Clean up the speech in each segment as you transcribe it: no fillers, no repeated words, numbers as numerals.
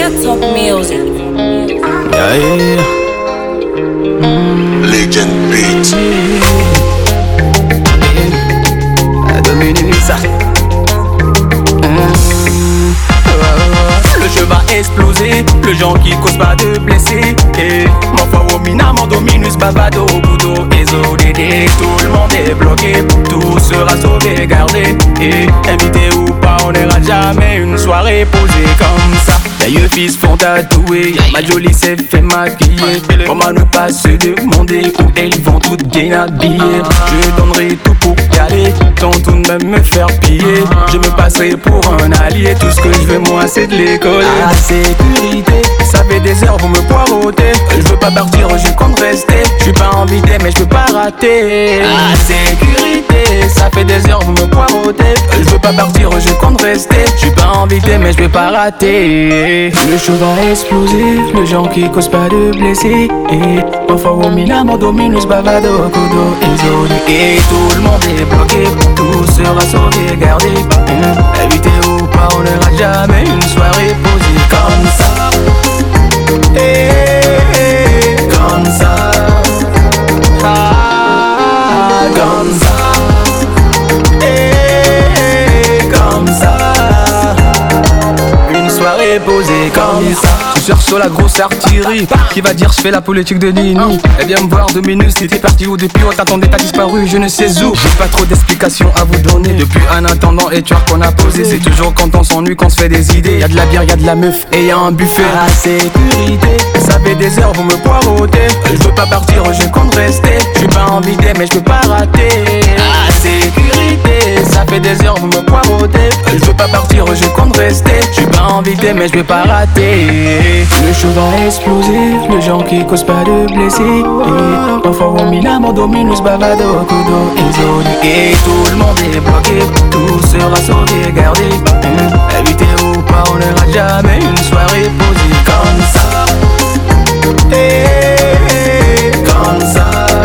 Top music. Yeah, yeah. Legend Beat. Dominique ça. Le jeu va exploser, le genre qui cause pas de blessés. Mon favori mina, mon dominus, bavado, Budo, Ezodédé. Tout le monde est bloqué, tout sera sauvegardé. Invité ou pas, on n'ira jamais une soirée posée comme ça. Les yeux fils font tatouer, ma jolie s'est fait maquiller. Comment ne pas se demander où elles vont toutes bien habillées. Je donnerai tout pour y aller, tant tout de même me faire piller. Je me passerai pour un allié, tout ce que je veux moi c'est de l'école. La sécurité, ça fait des heures vous me poirotez. Je veux pas partir, je compte rester. Je suis pas invité mais je peux pas rater. La sécurité, ça fait des heures vous me poirotez. Je veux pas partir, je compte rester. Je suis pas invité mais je peux pas rater. Le show va exploser, le genre qui cause pas de blessés. Enfin au mina, mon dominus, bavado, kodo, ezoli. Et tout le monde est bloqué, tout sera sauvegardé. Invité ou pas, on n'aura jamais une soirée posée comme ça. Comme ça. Ah, comme ça. Comme ça. Une soirée posée comme ça. Je cherche sur la grosse artillerie qui va dire je fais la politique de Nini. Elle vient me voir 2 minutes, t'étais parti où depuis on t'attendait, t'as disparu, je ne sais où. J'ai pas trop d'explications à vous donner. Depuis un attendant et tu vois qu'on a posé. C'est toujours quand on s'ennuie qu'on se fait des idées. Y'a de la bière, y'a de la meuf et y'a un buffet. La sécurité, ça fait des heures vous me poirotez. Je veux pas partir, je compte rester. Je suis pas invité mais je peux pas rater. La sécurité, ça fait des heures vous me poirotez. Je veux pas partir, je compte rester. Je suis pas invité mais je peux pas rater. Le show va exploser, le genre qui cause pas de blessés. Enfin au mina, mon dominus, bavado, kodo, ezoli. Et tout le monde est bloqué, tout sera sauvegardé. Invité ou pas, on n'aura jamais une soirée posée comme ça. Comme ça.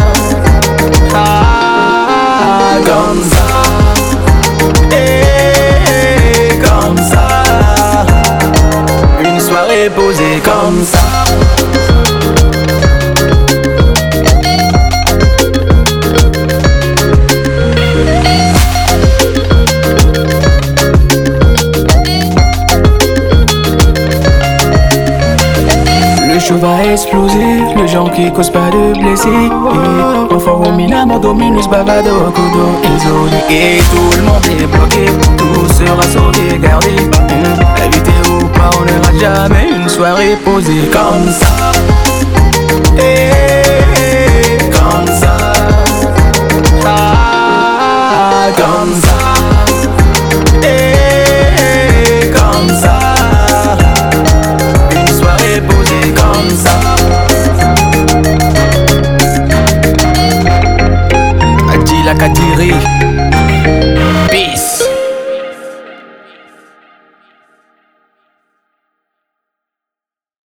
Ah, comme ça. Comme ça. Une soirée posée comme ça. Le show va exploser, le genre qui cause pas de blessés. Enfin au mina, mon dominus, bavado, kodo, ezoli. Et tout le monde est bloqué, tout sera sauvegardé. Invité ou pas, on n'aura jamais une soirée posée comme ça. Comme ça. Ah, comme ça. Comme ça. Une soirée posée comme ça. Adila Kadiri. Peace.